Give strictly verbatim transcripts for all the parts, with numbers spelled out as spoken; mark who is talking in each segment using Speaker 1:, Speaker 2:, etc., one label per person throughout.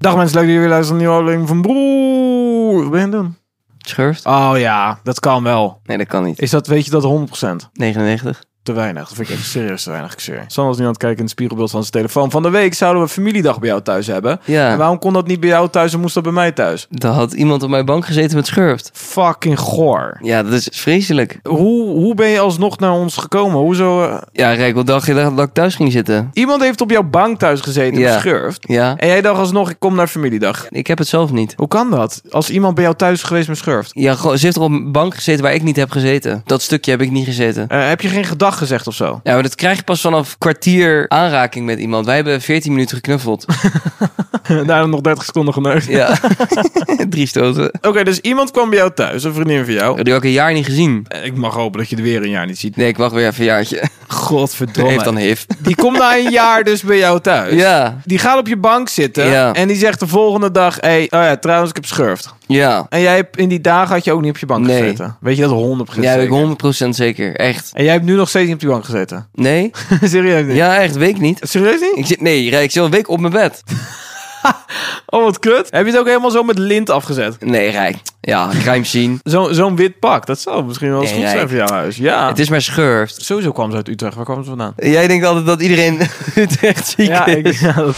Speaker 1: Dag mensen, leuk dat jullie luisteren naar een nieuwe aflevering van Broer. Wat ben je aan het doen?
Speaker 2: Schurft?
Speaker 1: Oh ja, dat kan wel.
Speaker 2: Nee, dat kan niet.
Speaker 1: Is dat, weet je dat honderd procent?
Speaker 2: negenennegentig.
Speaker 1: Te weinig. Dat vind ik echt serieus te weinig. Serieus. Sam was nu aan het kijken in het spiegelbeeld van zijn telefoon. Van de week zouden we familiedag bij jou thuis hebben.
Speaker 2: Ja.
Speaker 1: En waarom kon dat niet bij jou thuis en moest dat bij mij thuis?
Speaker 2: Er had iemand op mijn bank gezeten met schurft.
Speaker 1: Fucking goor.
Speaker 2: Ja, dat is vreselijk.
Speaker 1: Hoe, hoe ben je alsnog naar ons gekomen? Hoezo? Uh...
Speaker 2: Ja, Rijk, wat dacht je dat ik thuis ging zitten?
Speaker 1: Iemand heeft op jouw bank thuis gezeten
Speaker 2: Ja.
Speaker 1: met schurft.
Speaker 2: Ja.
Speaker 1: En jij dacht alsnog, ik kom naar familiedag.
Speaker 2: Ik heb het zelf niet.
Speaker 1: Hoe kan dat? Als iemand bij jou thuis is geweest met schurft.
Speaker 2: Ja, gewoon, ze heeft er op een bank gezeten waar ik niet heb gezeten. Dat stukje heb ik niet gezeten.
Speaker 1: Uh, heb je geen gedag gezegd of zo?
Speaker 2: Ja, maar dat krijg je pas vanaf kwartier aanraking met iemand. Wij hebben veertien minuten geknuffeld.
Speaker 1: Daarna nog dertig seconden geneukt.
Speaker 2: Ja. Drie stoten.
Speaker 1: Oké, okay, dus iemand kwam bij jou thuis, een vriendin van jou.
Speaker 2: Die heb ik een jaar niet gezien.
Speaker 1: Ik mag hopen dat je er weer een jaar niet ziet.
Speaker 2: Nee, ik wacht weer even een jaartje.
Speaker 1: Godverdomme.
Speaker 2: Heeft dan H I V.
Speaker 1: Die komt na een jaar dus bij jou thuis.
Speaker 2: Ja.
Speaker 1: Die gaat op je bank zitten.
Speaker 2: Ja.
Speaker 1: En die zegt de volgende dag, hey, oh ja, trouwens, ik heb schurft.
Speaker 2: Ja.
Speaker 1: En jij hebt in die dagen had je ook niet op je bank
Speaker 2: Nee.
Speaker 1: gezeten. Weet je dat honderd procent
Speaker 2: Ja, heb ik
Speaker 1: zeker?
Speaker 2: honderd procent zeker. Echt.
Speaker 1: En jij hebt nu nog steeds niet op je bank gezeten?
Speaker 2: Nee?
Speaker 1: Serieus niet?
Speaker 2: Ja, echt. Weet ik niet.
Speaker 1: Serieus niet?
Speaker 2: Ik zit, nee, Rijk, ik zit al een week op mijn bed.
Speaker 1: Oh, wat kut. Heb je het ook helemaal zo met lint afgezet?
Speaker 2: Nee, Rijk. Ja, ik ga hem zien.
Speaker 1: Zo, zo'n wit pak, dat zou misschien wel eens
Speaker 2: Nee,
Speaker 1: goed zijn
Speaker 2: Rijk.
Speaker 1: voor jouw huis. Ja.
Speaker 2: Het is maar schurft.
Speaker 1: Sowieso kwam ze uit Utrecht. Waar kwam ze vandaan?
Speaker 2: Jij denkt altijd dat iedereen Utrecht ziek
Speaker 1: Ja,
Speaker 2: is.
Speaker 1: ik, ja, dat...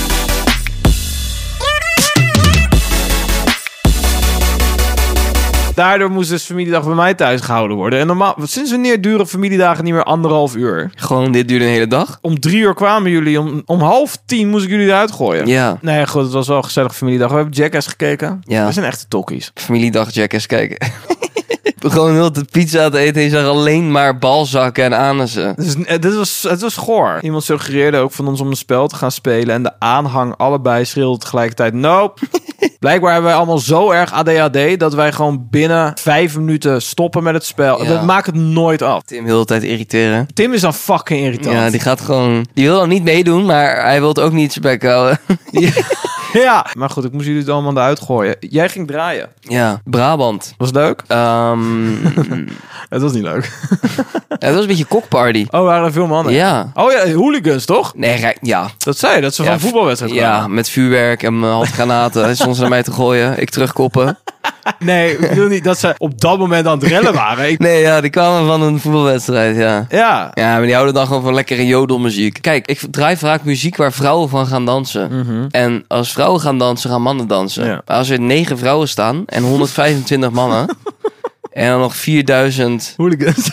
Speaker 1: Daardoor moest dus familiedag bij mij thuis gehouden worden. En normaal, sinds wanneer duren familiedagen niet meer anderhalf uur?
Speaker 2: Gewoon, dit duurde een hele dag.
Speaker 1: Om drie uur kwamen jullie. Om, om half tien moest ik jullie eruit gooien.
Speaker 2: Ja.
Speaker 1: Nee, goed, het was wel een gezellige familiedag. We hebben Jackass gekeken.
Speaker 2: Ja.
Speaker 1: We zijn echte tokkies.
Speaker 2: Familiedag Jackass kijken. Gewoon heel de pizza te eten en je zag alleen maar balzakken en anussen.
Speaker 1: Dus, eh, dit was, het was goor. Iemand suggereerde ook van ons om een spel te gaan spelen. En de aanhang allebei schreeuwde tegelijkertijd nope. Blijkbaar hebben wij allemaal zo erg A D H D... dat wij gewoon binnen vijf minuten stoppen met het spel.
Speaker 2: Ja.
Speaker 1: Dat maakt het nooit af.
Speaker 2: Tim heel de tijd irriteren.
Speaker 1: Tim is dan fucking irritant.
Speaker 2: Ja, die gaat gewoon... Die wil dan niet meedoen, maar hij wil het ook niet zijn bek houden.
Speaker 1: Ja. Ja, maar goed, ik moest jullie het allemaal eruit gooien. Jij ging draaien.
Speaker 2: Ja, Brabant.
Speaker 1: Was het leuk?
Speaker 2: Um,
Speaker 1: Het was niet leuk.
Speaker 2: ja, dat was een beetje kokparty.
Speaker 1: Oh, waren er veel mannen?
Speaker 2: Ja.
Speaker 1: Oh ja, hooligans, toch?
Speaker 2: Nee, Rijk, ja.
Speaker 1: Dat zei je, dat ze
Speaker 2: Ja,
Speaker 1: van voetbalwedstrijd
Speaker 2: Ja,
Speaker 1: kwamen.
Speaker 2: met vuurwerk en uh, handgranaten. Soms naar mij te gooien. Ik terugkoppen.
Speaker 1: Nee, ik bedoel niet dat ze op dat moment aan het rennen waren. Ik...
Speaker 2: Nee, ja, die kwamen van een voetbalwedstrijd, ja.
Speaker 1: Ja.
Speaker 2: Ja, maar die houden dan gewoon van lekkere jodelmuziek. Kijk, ik draai vaak muziek waar vrouwen van gaan dansen.
Speaker 1: Mhm.
Speaker 2: En als vrouwen gaan dansen, gaan mannen dansen.
Speaker 1: Ja.
Speaker 2: Maar als er negen vrouwen staan en honderdvijfentwintig mannen... en dan nog vierduizend...
Speaker 1: Hooligans.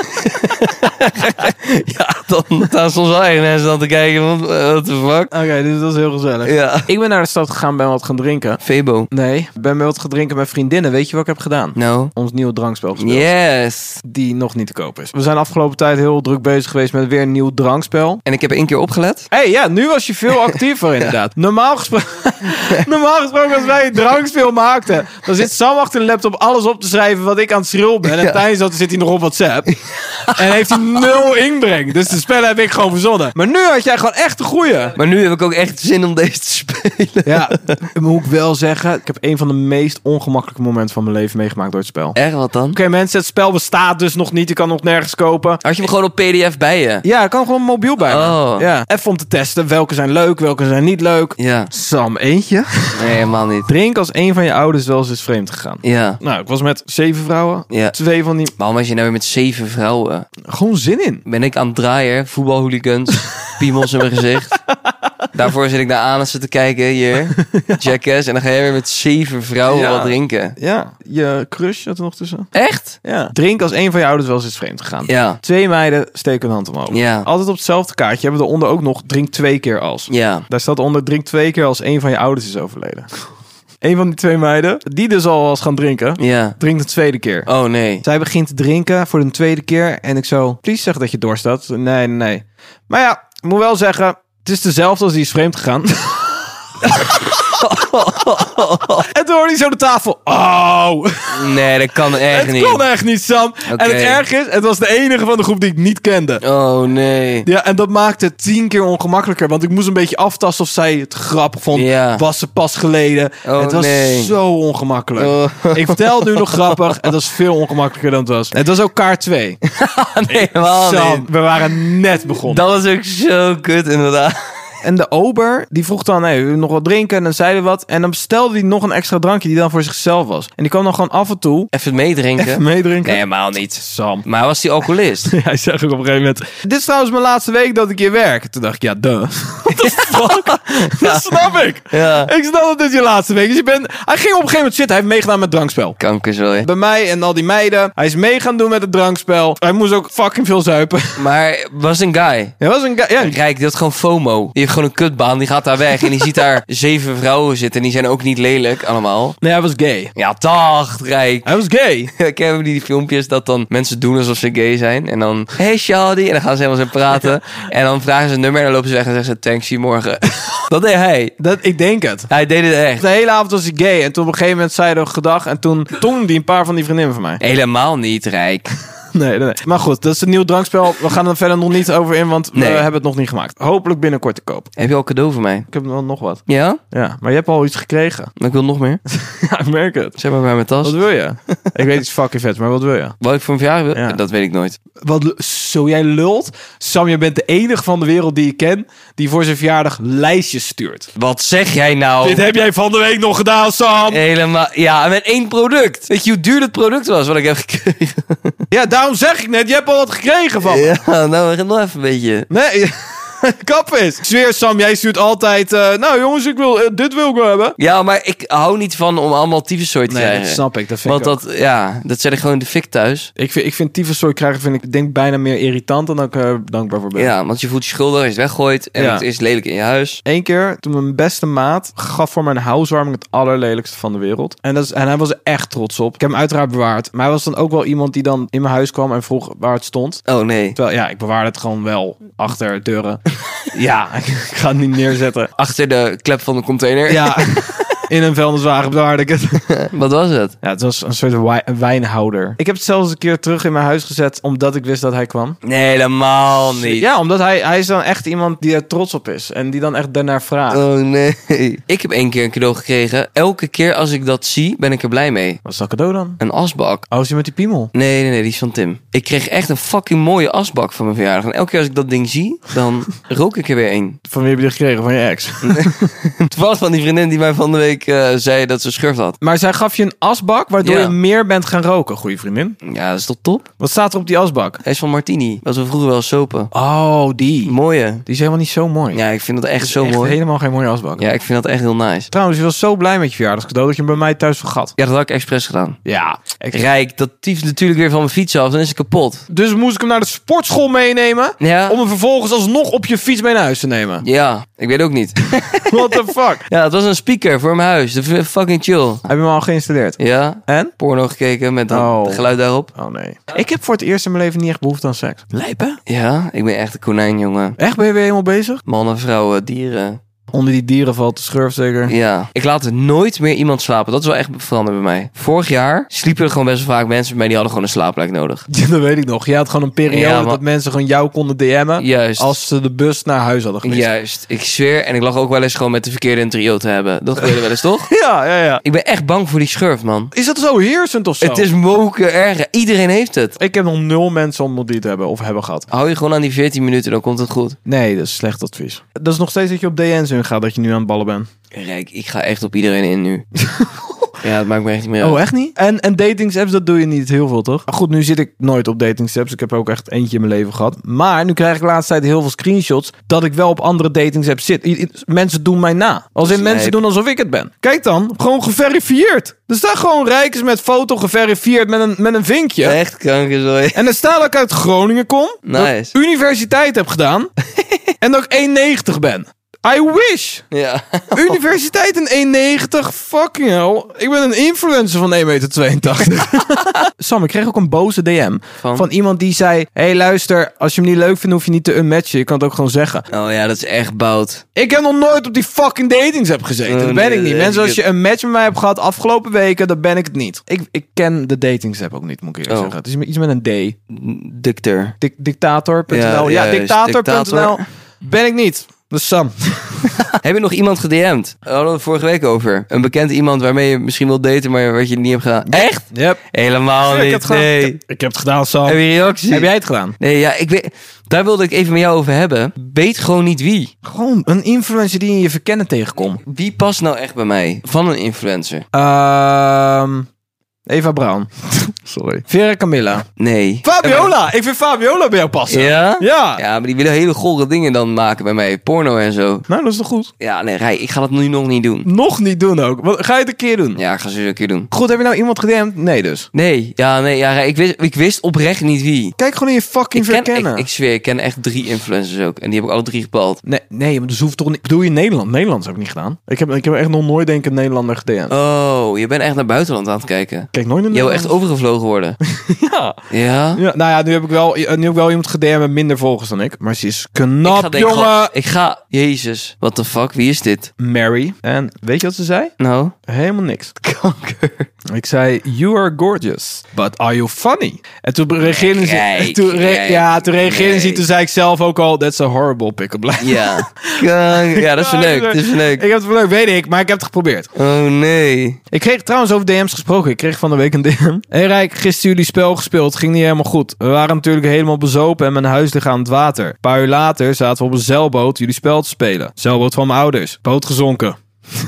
Speaker 2: Ja, dan staan soms wel echt mensen aan te kijken van... What the fuck?
Speaker 1: Oké, okay, dus dat is heel gezellig.
Speaker 2: Ja.
Speaker 1: Ik ben naar de stad gegaan, ben wat gaan drinken.
Speaker 2: Febo.
Speaker 1: Nee, ik ben wat gaan drinken met vriendinnen. Weet je wat ik heb gedaan?
Speaker 2: No.
Speaker 1: Ons nieuwe drankspel gespeeld.
Speaker 2: Yes.
Speaker 1: Die nog niet te koop is. We zijn afgelopen tijd heel druk bezig geweest met weer een nieuw drankspel.
Speaker 2: En ik heb één keer opgelet.
Speaker 1: Hé, hey, ja, nu was je veel actiever inderdaad. Normaal gesproken, normaal gesproken als wij een drankspel maakten, dan zit Sam achter de laptop alles op te schrijven wat ik aan het schreeuwen ben. En
Speaker 2: Ja.
Speaker 1: tijdens dat zit hij nog op WhatsApp. En heeft hij nul inbreng. Dus de spellen heb ik gewoon verzonnen. Maar nu had jij gewoon echt de goeie.
Speaker 2: Maar nu heb ik ook echt zin om deze te spelen.
Speaker 1: Ja, moet ik wel zeggen, ik heb een van de meest ongemakkelijke momenten van mijn leven meegemaakt door het spel. Oké
Speaker 2: Erg wat dan?
Speaker 1: mensen, het spel bestaat dus nog niet. Je kan nog nergens kopen.
Speaker 2: Had je hem gewoon op P D F bij je?
Speaker 1: Ja, ik kan gewoon mobiel bij me.
Speaker 2: Oh.
Speaker 1: Ja, even om te testen welke zijn leuk, welke zijn niet leuk.
Speaker 2: Ja.
Speaker 1: Sam, eentje.
Speaker 2: Nee, helemaal niet.
Speaker 1: Drink als een van je ouders wel eens is vreemd gegaan.
Speaker 2: Ja.
Speaker 1: Nou, ik was met zeven vrouwen.
Speaker 2: Ja.
Speaker 1: Twee van die...
Speaker 2: Waarom was je nou weer met zeven vrouwen?
Speaker 1: Gewoon zin in.
Speaker 2: Ben ik aan het draaien, voetbalhooligans, piemels in mijn gezicht. Daarvoor zit ik naar Anussen te kijken hier. Jackass. En dan ga jij weer met zeven vrouwen
Speaker 1: Ja.
Speaker 2: wat drinken.
Speaker 1: Ja, je crush zat er nog tussen.
Speaker 2: Echt?
Speaker 1: Ja. Drink als een van je ouders wel eens is vreemd gegaan.
Speaker 2: Ja.
Speaker 1: Twee meiden steken hun hand omhoog.
Speaker 2: Ja.
Speaker 1: Altijd op hetzelfde kaartje hebben we eronder ook nog drink twee keer als.
Speaker 2: Ja.
Speaker 1: Daar staat onder drink twee keer als een van je ouders is overleden. Een van die twee meiden, die dus al was gaan drinken,
Speaker 2: Ja.
Speaker 1: drinkt de tweede keer.
Speaker 2: Oh nee.
Speaker 1: Zij begint te drinken voor de tweede keer. En ik zo, please zeg dat je dorst had. Nee, nee, nee. Maar ja, ik moet wel zeggen, het is dezelfde als die is vreemd gegaan. En toen hoorde hij zo de tafel. Oh.
Speaker 2: Nee, dat kan echt
Speaker 1: Het
Speaker 2: niet.
Speaker 1: kon echt niet, Sam.
Speaker 2: Oké.
Speaker 1: En het erg is, het was de enige van de groep die ik niet kende.
Speaker 2: Oh nee.
Speaker 1: Ja, en dat maakte het tien keer ongemakkelijker. Want ik moest een beetje aftasten of zij het grappig vond.
Speaker 2: Ja.
Speaker 1: Was ze pas geleden.
Speaker 2: Oh,
Speaker 1: het was
Speaker 2: nee.
Speaker 1: zo ongemakkelijk.
Speaker 2: Oh.
Speaker 1: Ik vertel het nu nog grappig. Het was veel ongemakkelijker dan het was. Het was ook kaart twee.
Speaker 2: Nee, helemaal
Speaker 1: Sam,
Speaker 2: niet.
Speaker 1: we waren net begonnen.
Speaker 2: Dat was ook zo kut inderdaad.
Speaker 1: En de ober, die vroeg dan, hey, wil je nog wat drinken? En dan zei hij wat. En dan bestelde hij nog een extra drankje die dan voor zichzelf was. En die kwam dan gewoon af en toe...
Speaker 2: Even meedrinken?
Speaker 1: Even meedrinken.
Speaker 2: Nee, helemaal niet.
Speaker 1: Sam.
Speaker 2: Maar was die alcoholist?
Speaker 1: Ja, hij zegt ook op een gegeven moment... Dit is trouwens mijn laatste week dat ik hier werk. Toen dacht ik, ja, duh. What the fuck? Dat snap ik.
Speaker 2: Ja.
Speaker 1: Ik snap dat dit je laatste week is. Je bent... Hij ging op een gegeven moment zitten. Hij heeft meegedaan met drankspel.
Speaker 2: Kankerzooi.
Speaker 1: Bij mij en al die meiden. Hij is mee gaan doen met het drankspel. Hij moest ook fucking veel zuipen.
Speaker 2: Maar was een guy.
Speaker 1: Hij was een guy... Ja.
Speaker 2: Rijk, die had gewoon FOMO. Die heeft gewoon een kutbaan. Die gaat daar weg. En die ziet daar zeven vrouwen zitten. En die zijn ook niet lelijk allemaal.
Speaker 1: Nee, hij was gay.
Speaker 2: Ja, dag, Rijk.
Speaker 1: Hij was gay.
Speaker 2: Ik heb die filmpjes dat dan mensen doen alsof ze gay zijn. En dan, hey Shadi. En dan gaan ze helemaal zo praten. En dan vragen ze een nummer en dan lopen ze weg en zeggen ze, thanks, zie je morgen. Dat deed hij.
Speaker 1: Dat, ik denk het.
Speaker 2: Hij deed het echt.
Speaker 1: De hele avond was hij gay. En toen op een gegeven moment zei hij nog gedag. En toen tongde hij een paar van die vriendinnen van mij.
Speaker 2: Helemaal niet, Rijk.
Speaker 1: Nee, nee, nee. Maar goed, dat is een nieuw drankspel. We gaan er verder nog niet over in, want
Speaker 2: Nee.
Speaker 1: we hebben het nog niet gemaakt. Hopelijk binnenkort te koop.
Speaker 2: Heb je al cadeau voor mij?
Speaker 1: Ik heb wel nog wat.
Speaker 2: Ja?
Speaker 1: Ja, maar je hebt al iets gekregen.
Speaker 2: Maar ik wil nog meer.
Speaker 1: Ja, ik merk het.
Speaker 2: Zeg maar bij mijn tas.
Speaker 1: Wat wil je? Ik weet iets fucking vets, maar wat wil je?
Speaker 2: Wat ik voor een verjaardag wil?
Speaker 1: Ja.
Speaker 2: Dat weet ik nooit.
Speaker 1: Wat, l- zo jij lult? Sam, je bent de enige van de wereld die ik ken die voor zijn verjaardag lijstjes stuurt.
Speaker 2: Wat zeg jij nou?
Speaker 1: Dit heb jij van de week nog gedaan, Sam.
Speaker 2: Helemaal. Ja, met één product. Weet je hoe duur het product was wat ik heb gekregen?
Speaker 1: Ja, daarom zeg ik net, je hebt al wat gekregen van me.
Speaker 2: Ja, nou, we gaan nog even een beetje.
Speaker 1: Nee, kap is. Ik zweer, Sam, jij stuurt altijd... uh, nou jongens, ik wil, uh, dit wil ik wel hebben.
Speaker 2: Ja, maar ik hou niet van om allemaal tyfuszooi te
Speaker 1: Nee,
Speaker 2: krijgen.
Speaker 1: dat snap ik. Dat vind
Speaker 2: Want
Speaker 1: ik ook.
Speaker 2: dat, ja, dat zet ik gewoon in de fik thuis.
Speaker 1: Ik vind, ik vind tyfuszooi krijgen vind ik denk bijna meer irritant dan dat ik er dankbaar voor ben.
Speaker 2: Ja, want je voelt je schuldig, je het weggooit en
Speaker 1: Ja.
Speaker 2: het is lelijk in je huis.
Speaker 1: Eén keer, toen mijn beste maat gaf voor mijn housewarming het allerlelijkste van de wereld. En, dat is, en hij was er echt trots op. Ik heb hem uiteraard bewaard. Maar hij was dan ook wel iemand die dan in mijn huis kwam en vroeg waar het stond.
Speaker 2: Oh nee.
Speaker 1: Terwijl, ja, ik bewaarde het gewoon wel achter deuren. Ja, ik ga het niet neerzetten.
Speaker 2: Achter de klep van de container.
Speaker 1: Ja, in een vuilniswagen bewaarde ik het.
Speaker 2: Wat was het?
Speaker 1: Ja, het was een soort wij- wijnhouder. Ik heb het zelfs een keer terug in mijn huis gezet, omdat ik wist dat hij kwam.
Speaker 2: Nee, helemaal niet.
Speaker 1: Ja, omdat hij, hij is dan echt iemand die er trots op is. En die dan echt daarnaar vraagt.
Speaker 2: Oh nee. Ik heb één keer een cadeau gekregen. Elke keer als ik dat zie, ben ik er blij mee.
Speaker 1: Wat is dat cadeau dan?
Speaker 2: Een asbak.
Speaker 1: Oh, is die met die piemel?
Speaker 2: Nee, nee, nee, die is van Tim. Ik kreeg echt een fucking mooie asbak van mijn verjaardag. En elke keer als ik dat ding zie, dan rook ik er weer een.
Speaker 1: Van wie heb je die gekregen? Van je ex?
Speaker 2: Toevallig van die vriendin die mij van de week uh, zei dat ze schurft had.
Speaker 1: Maar zij gaf je een asbak, waardoor
Speaker 2: Ja.
Speaker 1: je meer bent gaan roken. Goeie vriendin.
Speaker 2: Ja, dat is toch top?
Speaker 1: Wat staat er op die asbak?
Speaker 2: Hij is van Martini. Wat we vroeger wel sopen.
Speaker 1: Oh, die.
Speaker 2: Mooie.
Speaker 1: Die is helemaal niet zo mooi.
Speaker 2: Ja, ik vind dat echt
Speaker 1: Dat is
Speaker 2: zo
Speaker 1: echt
Speaker 2: mooi.
Speaker 1: helemaal geen mooie asbak.
Speaker 2: Ja, ik vind dat echt heel nice.
Speaker 1: Trouwens, je was zo blij met je verjaardagscadeau dat je hem bij mij thuis vergat.
Speaker 2: Ja, dat had ik expres gedaan.
Speaker 1: Ja. Ik...
Speaker 2: Rijk, dat tieft natuurlijk weer van mijn fiets af. Dan is het kapot.
Speaker 1: Dus moest ik hem naar de sportschool meenemen.
Speaker 2: Ja.
Speaker 1: Om hem vervolgens alsnog op je fiets mee naar huis te nemen.
Speaker 2: Ja, ik weet ook niet.
Speaker 1: What the fuck?
Speaker 2: Ja, het was een speaker voor mijn huis. Dat vind ik fucking chill.
Speaker 1: Heb je hem al geïnstalleerd?
Speaker 2: Ja.
Speaker 1: En?
Speaker 2: Porno gekeken met dan
Speaker 1: Oh.
Speaker 2: het geluid daarop.
Speaker 1: Oh nee. Ik heb voor het eerst in mijn leven niet echt behoefte aan seks. Lijp hè?
Speaker 2: Ja, ik ben echt een konijn, jongen.
Speaker 1: Echt, ben je weer helemaal bezig?
Speaker 2: Mannen, vrouwen, dieren.
Speaker 1: Onder die dieren valt de schurf zeker.
Speaker 2: Ja. Ik laat nooit meer iemand slapen. Dat is wel echt veranderd bij mij. Vorig jaar sliepen er gewoon best wel vaak mensen bij mij die hadden gewoon een slaapplek nodig.
Speaker 1: Ja, dat weet ik nog. Je had gewoon een periode
Speaker 2: Ja, maar-
Speaker 1: dat mensen gewoon jou konden D M'en.
Speaker 2: Juist.
Speaker 1: Als ze de bus naar huis hadden gemist.
Speaker 2: Juist. Ik zweer. En ik lag ook wel eens gewoon met de verkeerde in trio te hebben. Dat gebeurde wel eens, toch?
Speaker 1: Ja, ja, ja.
Speaker 2: Ik ben echt bang voor die schurf, man.
Speaker 1: Is dat zo heersend of zo?
Speaker 2: Het is moken erger. Iedereen heeft het.
Speaker 1: Ik heb nog nul mensen ontmoet die het hebben of hebben gehad.
Speaker 2: Hou je gewoon aan die veertien minuten, dan komt het goed.
Speaker 1: Nee, dat is slecht advies. Dat is nog steeds dat je op D N's in gaat, dat je nu aan het ballen bent.
Speaker 2: Rijk, ik ga echt op iedereen in nu. Ja, dat maakt me echt niet meer uit.
Speaker 1: Oh, echt niet? En, en datingsapps, dat doe je niet heel veel, toch? Goed, nu zit ik nooit op datingsapps. Ik heb ook echt eentje in mijn leven gehad. Maar nu krijg ik de laatste tijd heel veel screenshots dat ik wel op andere datingsapps zit. I- I- Mensen doen mij na. Als in
Speaker 2: Slijp.
Speaker 1: mensen doen alsof ik het ben. Kijk dan, gewoon geverifieerd. Er staat gewoon Rijkers met foto geverifieerd met een, met een vinkje.
Speaker 2: Echt kankerzooi.
Speaker 1: En er staat dat ik uit Groningen kom.
Speaker 2: Nice.
Speaker 1: Dat ik universiteit heb gedaan. En dat ik één negentig ben. I wish.
Speaker 2: Ja.
Speaker 1: Universiteit in één negentig. Fucking hell. Ik ben een influencer van één meter tweeëntachtig. Sam, ik kreeg ook een boze D M.
Speaker 2: Van?
Speaker 1: Van iemand die zei... Hey, luister. Als je hem niet leuk vindt, hoef je niet te unmatchen. Je kan het ook gewoon zeggen.
Speaker 2: Oh ja, dat is echt bout.
Speaker 1: Ik heb nog nooit op die fucking datings-app gezeten.
Speaker 2: Oh,
Speaker 1: dat ben
Speaker 2: nee,
Speaker 1: ik niet.
Speaker 2: nee,
Speaker 1: Mensen,
Speaker 2: ik-
Speaker 1: als je een match met mij hebt gehad afgelopen weken, dan ben ik het niet. Ik, ik ken de datings-app ook niet, moet ik eerlijk
Speaker 2: Oh.
Speaker 1: zeggen. Het is iets met een D.
Speaker 2: Dictor.
Speaker 1: Dik, dictator punt n l.
Speaker 2: Ja,
Speaker 1: Ja,
Speaker 2: juist.
Speaker 1: dictator punt n l.
Speaker 2: Dictator.
Speaker 1: Ben ik niet. Dus Sam.
Speaker 2: Heb je nog iemand ged'd? Daar hadden we het vorige week over. Een bekend iemand waarmee je misschien wilt daten, maar wat je niet hebt gedaan. Echt?
Speaker 1: Yep.
Speaker 2: Helemaal
Speaker 1: Ja, ik
Speaker 2: niet.
Speaker 1: heb het gedaan.
Speaker 2: Nee.
Speaker 1: Ik heb, ik heb het gedaan, Sam.
Speaker 2: Heb je reactie?
Speaker 1: Heb jij het gedaan?
Speaker 2: Nee, ja, ik weet... Daar wilde ik even met jou over hebben. Weet gewoon niet wie.
Speaker 1: Gewoon een influencer die in je verkennen tegenkomt.
Speaker 2: Wie past nou echt bij mij? Van een influencer?
Speaker 1: Ehm Eva Braun. Sorry. Vera Camilla.
Speaker 2: Nee.
Speaker 1: Fabiola! Ik vind Fabiola bij jou passen.
Speaker 2: Ja?
Speaker 1: Ja.
Speaker 2: Ja, maar die willen hele gore dingen dan maken bij mij. Porno en zo.
Speaker 1: Nou, dat is toch goed?
Speaker 2: Ja, nee, Rij, ik ga dat nu nog niet doen.
Speaker 1: Nog niet doen ook. Wat, ga je het een keer doen?
Speaker 2: Ja, ik ga ze een keer doen.
Speaker 1: Goed, heb je nou iemand gedm'd? Nee dus.
Speaker 2: Nee, ja, nee, ja, Rij, ik wist, ik wist oprecht niet wie.
Speaker 1: Kijk gewoon in je fucking
Speaker 2: Ik, ken,
Speaker 1: verkennen.
Speaker 2: ik, ik zweer, ik ken echt drie influencers ook. En die heb ik alle drie gepald.
Speaker 1: Nee, nee, maar dus hoeft toch niet... Bedoel je Nederland? Nederlands heb ik niet gedaan. Ik heb, ik heb echt nog nooit denk ik een Nederlander gedm'd.
Speaker 2: Oh, je bent echt naar buitenland aan het kijken.
Speaker 1: Kijk, nooit een
Speaker 2: Je wil
Speaker 1: Nederlander.
Speaker 2: echt overgevlogen worden.
Speaker 1: Ja.
Speaker 2: Ja?
Speaker 1: Ja, nou ja, nu heb ik wel, nu heb ik wel iemand gedm'd met minder volgers dan ik. Maar ze is
Speaker 2: Ik
Speaker 1: knap,
Speaker 2: ga denken,
Speaker 1: jongen.
Speaker 2: gewoon- ik ga... Jezus, what the fuck, wie is dit?
Speaker 1: Mary. En weet je wat ze zei?
Speaker 2: Nou?
Speaker 1: Helemaal niks.
Speaker 2: Kanker.
Speaker 1: Ik zei, you are gorgeous, but are you funny? En toen reageerde ze...
Speaker 2: Kijk,
Speaker 1: Toen re-
Speaker 2: kijk,
Speaker 1: ja, toen reageerde
Speaker 2: nee.
Speaker 1: ze, toen zei ik zelf ook al, that's a horrible pick-up line.
Speaker 2: Ja. Kanker. Ja, dat is verneukt, dat is verneukt.
Speaker 1: Ik heb het verneukt, weet ik, maar ik heb het geprobeerd.
Speaker 2: Oh nee.
Speaker 1: Ik kreeg trouwens over D M's gesproken. Ik kreeg van de week een D M. Hey Rijk, gisteren jullie spel gespeeld. Ging niet helemaal goed. We waren natuurlijk helemaal bezopen en mijn huis ligt aan het water. Een paar uur later zaten we op een zeilboot jullie spel te spelen. Zeilboot van mijn ouders. Boot gezonken.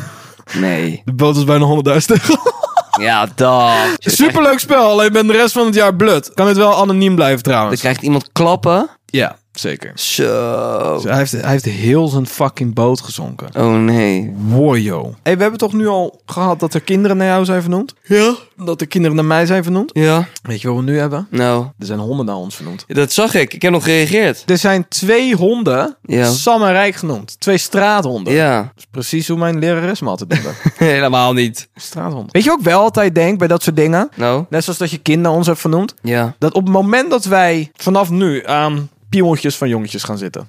Speaker 2: Nee.
Speaker 1: De boot is bijna honderdduizend euro.
Speaker 2: Ja, dat.
Speaker 1: Superleuk spel, alleen ben de rest van het jaar blut. Kan het wel anoniem blijven
Speaker 2: Dan
Speaker 1: trouwens.
Speaker 2: krijgt iemand klappen.
Speaker 1: Ja, zeker.
Speaker 2: Zo.
Speaker 1: Dus hij, heeft, hij heeft heel zijn fucking boot gezonken.
Speaker 2: Oh nee.
Speaker 1: Wow, yo. Hey, we hebben toch nu al gehad dat er kinderen naar jou zijn vernoemd?
Speaker 2: Ja?
Speaker 1: Dat er kinderen naar mij zijn vernoemd?
Speaker 2: Ja.
Speaker 1: Weet je wat we nu hebben?
Speaker 2: Nou,
Speaker 1: Er zijn honden naar ons vernoemd.
Speaker 2: dat zag ik. Ik heb nog gereageerd.
Speaker 1: Er zijn twee honden,
Speaker 2: Ja.
Speaker 1: Sam en Rijk genoemd. Twee straathonden.
Speaker 2: Ja.
Speaker 1: Dat is precies hoe mijn lerares me altijd noemde.
Speaker 2: Helemaal niet.
Speaker 1: Straathond. Weet je ook wel altijd denk bij dat soort dingen?
Speaker 2: Nou?
Speaker 1: Net zoals dat je kind naar ons hebt vernoemd.
Speaker 2: Ja.
Speaker 1: Dat op het moment dat wij vanaf nu aan piemeltjes van jongetjes gaan zitten.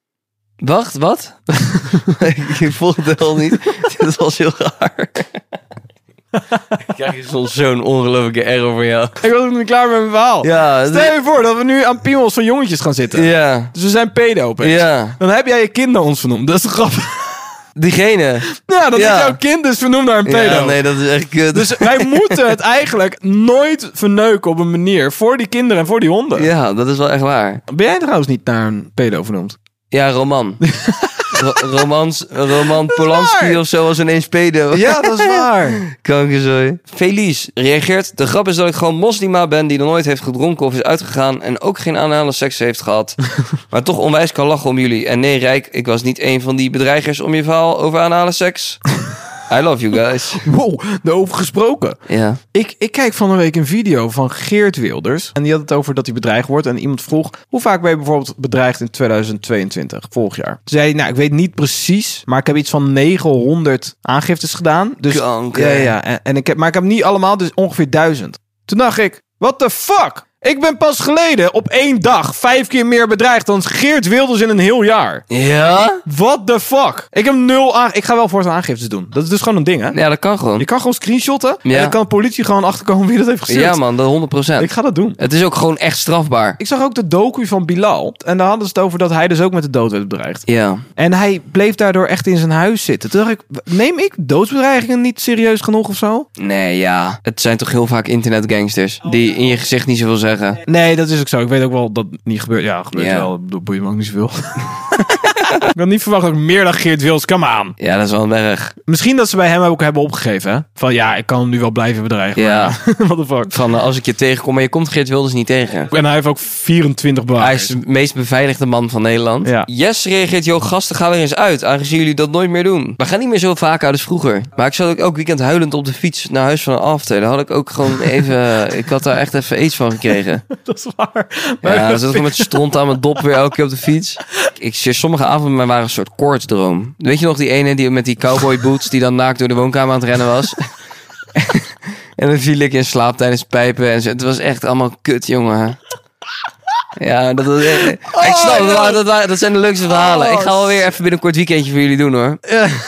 Speaker 2: Wacht, wat? Ik volg het wel niet. Dit was heel raar. Ik krijg soms zo'n ongelofelijke error van jou.
Speaker 1: Ik was nog niet klaar met mijn verhaal.
Speaker 2: Ja.
Speaker 1: Stel je voor dat we nu aan piemels van jongetjes gaan zitten.
Speaker 2: Ja.
Speaker 1: Dus we zijn pedo opeens.
Speaker 2: Ja.
Speaker 1: Dan heb jij je kind naar ons vernoemd. Dat is toch grappig?
Speaker 2: Diegene.
Speaker 1: Ja, dan
Speaker 2: Ja.
Speaker 1: is jouw kind dus vernoemd naar een pedo.
Speaker 2: Ja, nee, dat is echt kut.
Speaker 1: Dus wij moeten het eigenlijk nooit verneuken op een manier voor die kinderen en voor die honden.
Speaker 2: Ja, dat is wel echt waar.
Speaker 1: Ben jij trouwens niet naar een pedo vernoemd?
Speaker 2: Ja, Roman. Ro- Romans, Roman Polanski
Speaker 1: waar.
Speaker 2: of zo was ineens pedo.
Speaker 1: Ja, dat is waar.
Speaker 2: Kankerzooi. Felice reageert. De grap is dat ik gewoon moslima ben die nog nooit heeft gedronken of is uitgegaan en ook geen anale seks heeft gehad. Maar toch onwijs kan lachen om jullie. En nee, Rijk, ik was niet een van die bedreigers om je verhaal over anale seks. I love you guys.
Speaker 1: Wow, daarover gesproken.
Speaker 2: Ja.
Speaker 1: Ik, ik kijk van een week een video van Geert Wilders. En die had het over dat hij bedreigd wordt. En iemand vroeg, hoe vaak ben je bijvoorbeeld bedreigd in tweeduizend tweeëntwintig, volgend jaar? Toen zei hij, nou, ik weet niet precies, maar ik heb iets van negenhonderd aangiftes gedaan. Dus,
Speaker 2: Kanker.
Speaker 1: ja, ja. En, en ik heb, maar ik heb niet allemaal, dus ongeveer duizend. Toen dacht ik, what the fuck? Ik ben pas geleden op één dag vijf keer meer bedreigd dan Geert Wilders in een heel jaar.
Speaker 2: Ja?
Speaker 1: What the fuck? Ik heb nul aan... Ik ga wel voortaan aangiftes doen. Dat is dus gewoon een ding, hè?
Speaker 2: Ja, dat kan gewoon.
Speaker 1: Je kan gewoon screenshotten.
Speaker 2: Ja.
Speaker 1: En dan kan de politie gewoon achterkomen wie dat heeft gestuurd.
Speaker 2: Ja man, dat honderd procent.
Speaker 1: Ik ga dat doen.
Speaker 2: Het is ook gewoon echt strafbaar.
Speaker 1: Ik zag ook de docu van Bilal. En daar hadden ze het over dat hij dus ook met de dood werd bedreigd.
Speaker 2: Ja.
Speaker 1: En hij bleef daardoor echt in zijn huis zitten. Toen dacht ik, neem ik doodsbedreigingen niet serieus genoeg of zo?
Speaker 2: Nee, ja. Het zijn toch heel vaak internetgangsters die in je gezicht niet zoveel zeggen.
Speaker 1: Nee, dat is ook zo. Ik weet ook wel dat het niet gebeurt. Ja, gebeurt
Speaker 2: Ja.
Speaker 1: wel. Dat boeit me ook niet zoveel. Ik had niet verwacht dat ik meer dan Geert Wilders. Come aan.
Speaker 2: Ja, dat is wel een berg.
Speaker 1: Misschien dat ze bij hem ook hebben opgegeven. Hè? Van ja, ik kan hem nu wel blijven bedreigen.
Speaker 2: Ja.
Speaker 1: Maar, what the fuck.
Speaker 2: Van uh, als ik je tegenkom, maar je komt Geert Wilders niet tegen.
Speaker 1: En hij heeft ook vierentwintig
Speaker 2: Hij
Speaker 1: bewakers.
Speaker 2: is de meest beveiligde man van Nederland.
Speaker 1: Ja.
Speaker 2: Yes reageert, joh, gasten, ga er eens uit. Aangezien jullie dat nooit meer doen. We gaan niet meer zo vaak uit als vroeger. Maar ik zat ook elk weekend huilend op de fiets naar huis van een after. Daar had ik ook gewoon even... ik had daar echt even iets van gekregen.
Speaker 1: Dat is waar.
Speaker 2: Ja, dan zat ik gewoon met stront aan mijn dop weer elke keer op de fiets. Ik zie sommige avonden maar waren een soort koortsdroom. Weet je nog die ene die met die cowboy boots die dan naakt door de woonkamer aan het rennen was? En dan viel ik in slaap tijdens pijpen en zo. Het was echt allemaal kut, jongen. Ja, dat, dat, ik snap het,
Speaker 1: ja.
Speaker 2: dat, dat, dat zijn de leukste verhalen.
Speaker 1: Oh.
Speaker 2: Ik ga wel weer even binnenkort weekendje voor jullie doen, hoor.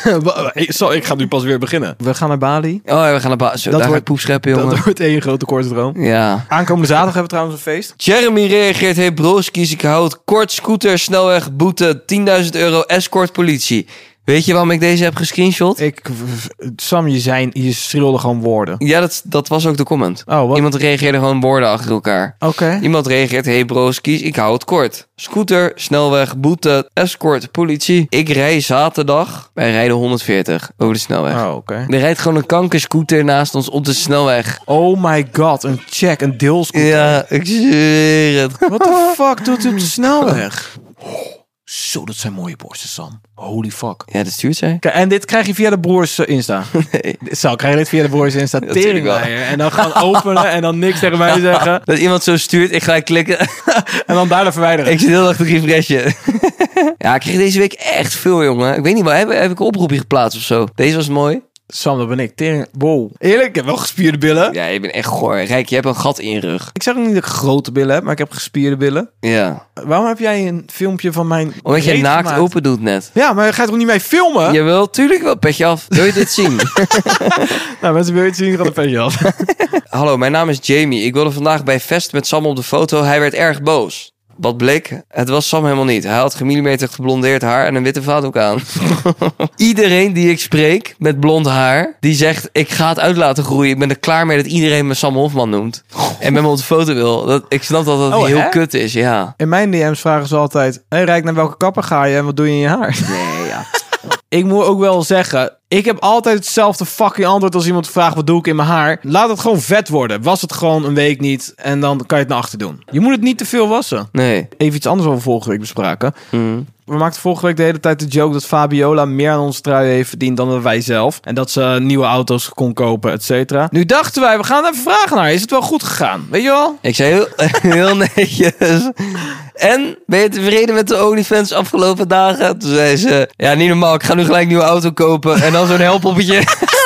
Speaker 1: ik, zal, ik ga nu pas weer beginnen. We gaan naar Bali.
Speaker 2: Oh ja, we gaan naar Ba- Zo,
Speaker 1: Dat
Speaker 2: daar ga ik
Speaker 1: wordt-
Speaker 2: poep scheppen, jongen.
Speaker 1: Dat wordt één grote korte droom.
Speaker 2: Ja.
Speaker 1: Aankomende zaterdag hebben we trouwens een feest.
Speaker 2: Jeremy reageert, hey broskies, ik hou het kort, scooter, snelweg, boete, tienduizend euro, escort, politie. Weet je waarom ik deze heb gescreenshot?
Speaker 1: Ik, Sam, je, zijn, je schreeuwde gewoon woorden.
Speaker 2: Ja, dat, dat was ook de comment.
Speaker 1: Oh, wat?
Speaker 2: Iemand reageerde gewoon woorden achter elkaar.
Speaker 1: Oké.
Speaker 2: Iemand reageert, hey broskies, ik hou het kort. Scooter, snelweg, boete, escort, politie. Ik rij zaterdag, wij rijden honderdveertig over de snelweg.
Speaker 1: Oh, oké.
Speaker 2: Er rijdt gewoon een kankerscooter naast ons op de snelweg.
Speaker 1: Oh my god, een check, een deelscooter.
Speaker 2: Ja, ik zweer het.
Speaker 1: What the fuck doet hij op de snelweg? Oh, zo, dat zijn mooie borsten, Sam. Holy fuck.
Speaker 2: Ja, dat stuurt zij.
Speaker 1: Kijk, en dit krijg je via de broers eh, Insta.
Speaker 2: Nee.
Speaker 1: Zo, krijg je dit via de broers Insta.
Speaker 2: Natuurlijk wel.
Speaker 1: Teringleier. En dan gaan openen en dan niks tegen mij zeggen.
Speaker 2: Dat iemand zo stuurt, ik ga klikken.
Speaker 1: En dan daarna verwijderen.
Speaker 2: Ik zit heel erg te refreshen. Ja, ik kreeg deze week echt veel, jongen. Ik weet niet, maar heb, heb ik een oproepje geplaatst of zo? Deze was mooi.
Speaker 1: Sam, dat ben ik. Tering. Wow. Eerlijk, ik heb wel gespierde billen.
Speaker 2: Ja, je bent echt goor. Rijk, je hebt een gat in je rug.
Speaker 1: Ik zeg ook niet dat ik grote billen heb, maar ik heb gespierde billen.
Speaker 2: Ja.
Speaker 1: Waarom heb jij een filmpje van mijn
Speaker 2: Omdat je
Speaker 1: reet
Speaker 2: naakt
Speaker 1: gemaakt?
Speaker 2: open doet net.
Speaker 1: Ja, maar je gaat toch niet mee filmen?
Speaker 2: Jawel, tuurlijk wel. Petje af. Wil je dit zien?
Speaker 1: Nou, mensen, wil je het zien? Gaat een petje af.
Speaker 2: Hallo, mijn naam is Jamie. Ik wilde vandaag bij Vest met Sam op de foto. Hij werd erg boos. Wat bleek? Het was Sam helemaal niet. Hij had gemillimeterd geblondeerd haar en een witte vaatdoek aan. Iedereen die ik spreek met blond haar, die zegt ik ga het uit laten groeien. Ik ben er klaar mee dat iedereen me Sam Hofman noemt. En met me op de foto wil. Dat, ik snap dat dat
Speaker 1: Oh,
Speaker 2: heel
Speaker 1: hè?
Speaker 2: kut is, ja.
Speaker 1: In mijn D M's vragen ze altijd... Hey Rijk, naar welke kapper ga je en wat doe je in je haar?
Speaker 2: Nee, ja.
Speaker 1: Ik moet ook wel zeggen... Ik heb altijd hetzelfde fucking antwoord als iemand vraagt... Wat doe ik in mijn haar? Laat het gewoon vet worden. Was het gewoon een week niet en dan kan je het naar achter doen. Je moet het niet te veel wassen.
Speaker 2: Nee.
Speaker 1: Even iets anders wat we vorige week bespraken.
Speaker 2: Mm.
Speaker 1: We maakten vorige week de hele tijd de joke dat Fabiola meer aan onze trui heeft verdiend dan wij zelf. En dat ze nieuwe auto's kon kopen, et cetera. Nu dachten wij, we gaan even vragen naar haar. Is het wel goed gegaan? Weet je wel?
Speaker 2: Ik zei heel, heel netjes. En, ben je tevreden met de OnlyFans afgelopen dagen? Toen zei ze, ja niet normaal, ik ga nu gelijk een nieuwe auto kopen. En dan zo'n helpoppetje.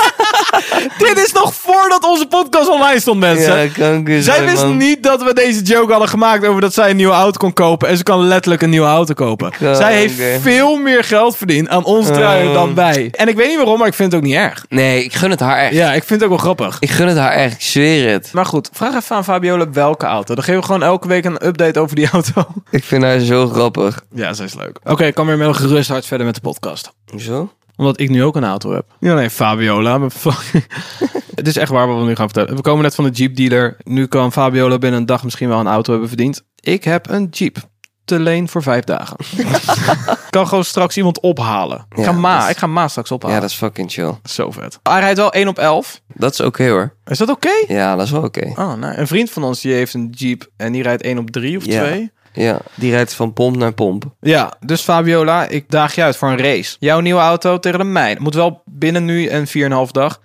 Speaker 1: Dit is nog voordat onze podcast online stond, mensen.
Speaker 2: Ja, kanker
Speaker 1: Zij
Speaker 2: zijn,
Speaker 1: wist
Speaker 2: man.
Speaker 1: niet dat we deze joke hadden gemaakt over dat zij een nieuwe auto kon kopen. En ze kan letterlijk een nieuwe auto kopen.
Speaker 2: Kanker.
Speaker 1: Zij heeft veel meer geld verdiend aan onze trui
Speaker 2: Oh.
Speaker 1: dan wij. En ik weet niet waarom, maar ik vind het ook niet erg.
Speaker 2: Nee, ik gun het haar echt.
Speaker 1: Ja, ik vind het ook wel grappig.
Speaker 2: Ik gun het haar echt, ik zweer het.
Speaker 1: Maar goed, vraag even aan Fabiola welke auto. Dan geven we gewoon elke week een update over die auto.
Speaker 2: Ik vind haar zo grappig.
Speaker 1: Ja, zij is leuk. Oké, ik kan weer met een gerust hart verder met de podcast.
Speaker 2: Hoezo?
Speaker 1: Omdat ik nu ook een auto heb. Niet alleen Fabiola, maar fucking... Het is echt waar wat we nu gaan vertellen. We komen net van de Jeep dealer. Nu kan Fabiola binnen een dag misschien wel een auto hebben verdiend. Ik heb een Jeep. Te leen voor vijf dagen. Ik kan gewoon straks iemand ophalen. Ik ga,
Speaker 2: Ja,
Speaker 1: Ma,
Speaker 2: dat is-
Speaker 1: ik ga Ma straks ophalen.
Speaker 2: Ja, dat is fucking chill.
Speaker 1: Zo vet. Hij rijdt wel één op elf.
Speaker 2: Dat is oké hoor.
Speaker 1: Is dat oké?
Speaker 2: Ja, dat is wel oké.
Speaker 1: Oh, nee. Een vriend van ons die heeft een Jeep en die rijdt één op drie of
Speaker 2: Ja.
Speaker 1: twee.
Speaker 2: Ja, die rijdt van pomp naar pomp.
Speaker 1: Ja, dus Fabiola, ik daag je uit voor een race. Jouw nieuwe auto tegen de mijne. Moet wel binnen nu en vier en een half dag.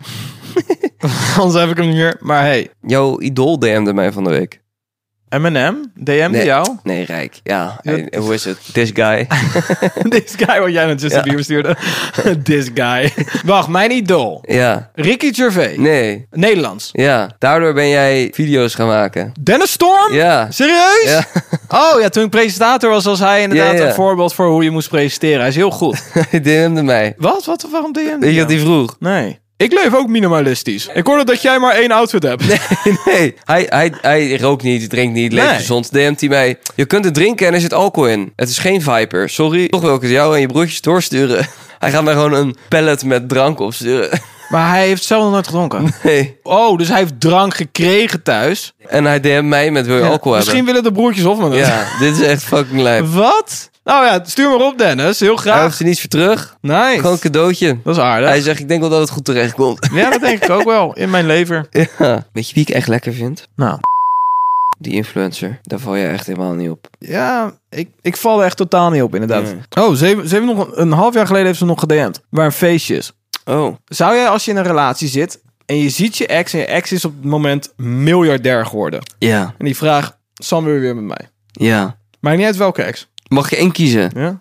Speaker 1: Anders heb ik hem niet meer. Maar hey,
Speaker 2: Jouw idool D M'de mij van de week.
Speaker 1: M en M, D M'de
Speaker 2: Nee.
Speaker 1: jou?
Speaker 2: Nee, Rijk. Ja,
Speaker 1: Ja.
Speaker 2: hey, hoe is het? This guy.
Speaker 1: This guy wat jij naar Justin
Speaker 2: Ja.
Speaker 1: Bieber stuurde. This guy. Wacht, mijn idool.
Speaker 2: Ja.
Speaker 1: Ricky Gervais.
Speaker 2: Nee.
Speaker 1: Nederlands.
Speaker 2: Ja. Daardoor ben jij video's gaan maken.
Speaker 1: Dennis Storm?
Speaker 2: Ja.
Speaker 1: Serieus?
Speaker 2: Ja.
Speaker 1: Oh ja, toen ik presentator was, was hij inderdaad
Speaker 2: Ja, ja.
Speaker 1: een voorbeeld voor hoe je moest presenteren. Hij is heel goed.
Speaker 2: Hij D M'de mij.
Speaker 1: Wat? Wat? Waarom D M'de
Speaker 2: Weet je wat hij vroeg?
Speaker 1: Nee. Ik leef ook minimalistisch. Ik hoorde dat jij maar één outfit hebt.
Speaker 2: Nee, hij, hij, hij rookt niet, drinkt niet, leeft
Speaker 1: Nee.
Speaker 2: gezond. D M't hij mij. Je kunt het drinken en er zit alcohol in. Het is geen Viper. Sorry. Toch wil ik het jou en je broertjes doorsturen. Hij gaat mij gewoon een pallet met drank opsturen.
Speaker 1: Maar hij heeft zelf nog nooit gedronken.
Speaker 2: Nee.
Speaker 1: Oh, dus hij heeft drank gekregen thuis.
Speaker 2: En hij D M't mij met wil je
Speaker 1: Ja,
Speaker 2: alcohol
Speaker 1: misschien
Speaker 2: hebben.
Speaker 1: willen de broertjes Hofman het.
Speaker 2: Ja, dit is echt fucking lijp.
Speaker 1: Wat? Nou ja, stuur maar op Dennis. Heel
Speaker 2: Hij
Speaker 1: graag.
Speaker 2: hoeft er niets voor terug.
Speaker 1: Nice.
Speaker 2: Gewoon een cadeautje.
Speaker 1: Dat is aardig.
Speaker 2: Hij zegt, ik denk wel dat het goed terecht komt.
Speaker 1: Ja, dat denk ik ook wel. In mijn lever.
Speaker 2: Ja. Weet je wie ik echt lekker vind?
Speaker 1: Nou.
Speaker 2: Die influencer. Daar val je echt helemaal niet op.
Speaker 1: Ja, ik, ik val er echt totaal niet op inderdaad.
Speaker 2: Nee.
Speaker 1: Oh, ze heeft, ze heeft nog een, een half jaar geleden heeft ze nog gedm'd. Waar een feestje is.
Speaker 2: Oh.
Speaker 1: Zou jij als je in een relatie zit en je ziet je ex en je ex is op het moment miljardair geworden.
Speaker 2: Ja.
Speaker 1: En die vraagt, Sam wil je weer met mij?
Speaker 2: Ja.
Speaker 1: Maakt niet uit welke ex.
Speaker 2: Mag je één kiezen?
Speaker 1: Ja?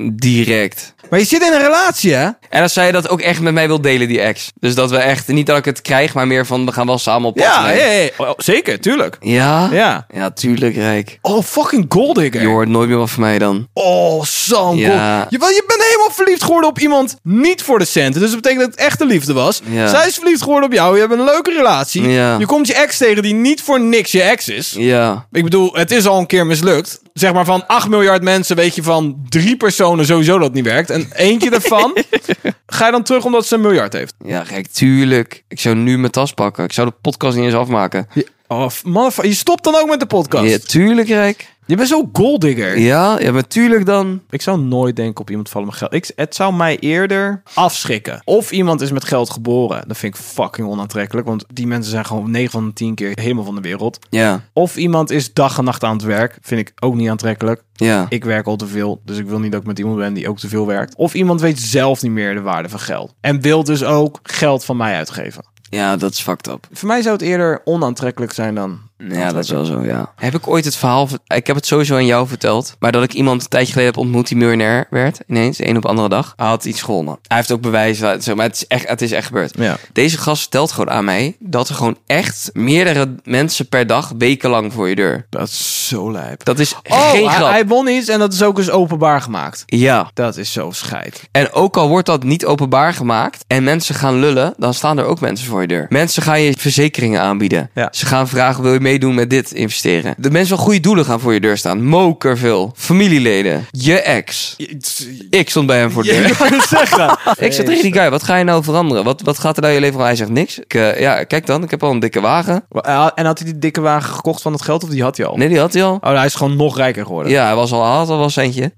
Speaker 2: Direct.
Speaker 1: Maar je zit in een relatie, hè?
Speaker 2: En als zij dat ook echt met mij wil delen, die ex. Dus dat we echt, niet dat ik het krijg, maar meer van, we gaan wel samen op pad.
Speaker 1: Ja,
Speaker 2: mee.
Speaker 1: ja, ja. Oh, zeker, tuurlijk.
Speaker 2: Ja?
Speaker 1: Ja.
Speaker 2: Ja, tuurlijk, Rijk.
Speaker 1: Oh, fucking golddigger.
Speaker 2: Je hoort nooit meer wat van mij dan.
Speaker 1: Oh, zo'n
Speaker 2: Ja.
Speaker 1: gold. Je, wel, je bent helemaal verliefd geworden op iemand niet voor de centen. Dus dat betekent dat het echte liefde was.
Speaker 2: Ja.
Speaker 1: Zij is verliefd geworden op jou. Je hebt een leuke relatie.
Speaker 2: Ja.
Speaker 1: Je komt je ex tegen die niet voor niks je ex is.
Speaker 2: Ja.
Speaker 1: Ik bedoel, het is al een keer mislukt. Zeg maar van acht miljard mensen weet je van drie personen sowieso dat het niet werkt. En eentje daarvan ga je dan terug omdat ze een miljard heeft.
Speaker 2: Ja, Rijk, tuurlijk. Ik zou nu mijn tas pakken. Ik zou de podcast niet eens afmaken.
Speaker 1: Je, oh, man, je stopt dan ook met de podcast.
Speaker 2: Ja, tuurlijk, Rijk.
Speaker 1: Je bent zo golddigger.
Speaker 2: Ja, ja, maar tuurlijk dan.
Speaker 1: Ik zou nooit denken op iemand vallen met geld. Ik, het zou mij eerder afschrikken. Of iemand is met geld geboren. Dat vind ik fucking onaantrekkelijk. Want die mensen zijn gewoon negen van de tien keer helemaal van de wereld.
Speaker 2: Ja,
Speaker 1: Of iemand is dag en nacht aan het werk. Vind ik ook niet aantrekkelijk.
Speaker 2: ja.
Speaker 1: Ik werk al te veel. Dus ik wil niet dat ik met iemand ben die ook te veel werkt. Of iemand weet zelf niet meer de waarde van geld. En wil dus ook geld van mij uitgeven.
Speaker 2: Ja, dat is fucked up.
Speaker 1: Voor mij zou het eerder onaantrekkelijk zijn dan...
Speaker 2: Ja, dat is wel zo, ja. Heb ik ooit het verhaal... Ik heb het sowieso aan jou verteld. Maar dat ik iemand een tijdje geleden heb ontmoet die miljonair werd. Ineens, de een op de andere dag. Hij had iets gewonnen. Hij heeft ook bewijs. Maar het is echt, het is echt gebeurd.
Speaker 1: Ja.
Speaker 2: Deze gast vertelt gewoon aan mij... dat er gewoon echt meerdere mensen per dag... wekenlang voor je deur.
Speaker 1: Dat is zo lijp.
Speaker 2: Dat is
Speaker 1: Oh,
Speaker 2: geen
Speaker 1: hij,
Speaker 2: grap.
Speaker 1: hij won iets en dat is ook eens openbaar gemaakt.
Speaker 2: Ja.
Speaker 1: Dat is zo scheid.
Speaker 2: En ook al wordt dat niet openbaar gemaakt... en mensen gaan lullen... dan staan er ook mensen voor je deur. Mensen gaan je verzekeringen aanbieden.
Speaker 1: Ja.
Speaker 2: Ze gaan vragen... wil je meedoen met dit investeren? De mensen van goede doelen gaan voor je deur staan. Mokerveel. Familieleden. Je ex. Ik stond bij hem voor de deur.
Speaker 1: Je wou het zeggen.
Speaker 2: Ik zeg tegen die guy, wat ga je nou veranderen? Wat, wat gaat er nou je leven van? Hij zegt niks. Ik, uh, ja, kijk dan, ik heb al een dikke wagen.
Speaker 1: En had hij die dikke wagen gekocht van het geld of die had hij al?
Speaker 2: Nee, die had hij al.
Speaker 1: Oh, hij is gewoon nog rijker geworden.
Speaker 2: Ja, hij was al, hij had al wel een centje.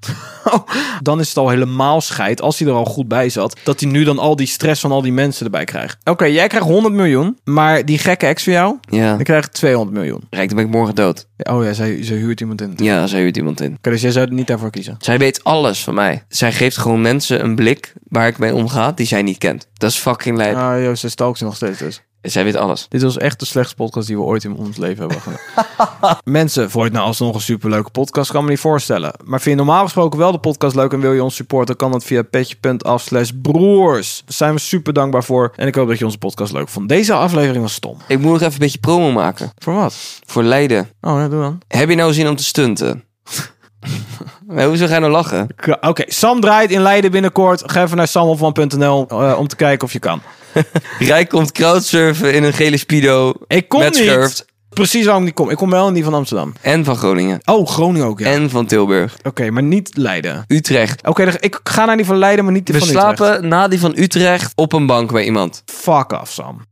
Speaker 1: Dan is het al helemaal scheid, als hij er al goed bij zat, dat hij nu dan al die stress van al die mensen erbij krijgt. Oké, okay, jij krijgt honderd miljoen, maar die gekke ex van jou,
Speaker 2: Ja.
Speaker 1: die krijgt tweehonderd miljoen.
Speaker 2: Rijk, dan ben ik morgen dood.
Speaker 1: Oh ja, zij, zij huurt iemand in.
Speaker 2: Ja, zij huurt iemand in.
Speaker 1: Okay, dus jij zou er niet daarvoor kiezen?
Speaker 2: Zij weet alles van mij. Zij geeft gewoon mensen een blik waar ik mee omga die zij niet kent. Dat is fucking lijp.
Speaker 1: Ah, joh, zij stalkt ze nog steeds dus.
Speaker 2: Zij weet alles.
Speaker 1: Dit was echt de slechtste podcast die we ooit in ons leven hebben gedaan. Mensen, vond je het nou alsnog een superleuke podcast? Kan me niet voorstellen. Maar vind je normaal gesproken wel de podcast leuk en wil je ons supporten? Kan dat via petje.af slash broers. Daar zijn we super dankbaar voor. En ik hoop dat je onze podcast leuk vond. Deze aflevering was stom.
Speaker 2: Ik moet nog even een beetje promo maken.
Speaker 1: Voor wat?
Speaker 2: Voor Leiden.
Speaker 1: Oh ja, doe dan.
Speaker 2: Heb je nou zin om te stunten? Maar hoezo ga je nou lachen?
Speaker 1: Oké, okay, Sam draait in Leiden binnenkort. Ga even naar samhofwan punt n l uh, om te kijken of je kan.
Speaker 2: Rijk komt crowdsurfen in een gele speedo.
Speaker 1: Ik kom
Speaker 2: met
Speaker 1: niet.
Speaker 2: schurft.
Speaker 1: Precies waarom ik niet kom. Ik kom wel in die van Amsterdam.
Speaker 2: En van Groningen.
Speaker 1: Oh, Groningen ook, ja.
Speaker 2: En van Tilburg.
Speaker 1: Oké, okay, maar niet Leiden.
Speaker 2: Utrecht.
Speaker 1: Oké, okay, ik ga naar die van Leiden, maar niet die
Speaker 2: We
Speaker 1: van Utrecht.
Speaker 2: slapen na die van Utrecht op een bank bij iemand.
Speaker 1: Fuck af, Sam.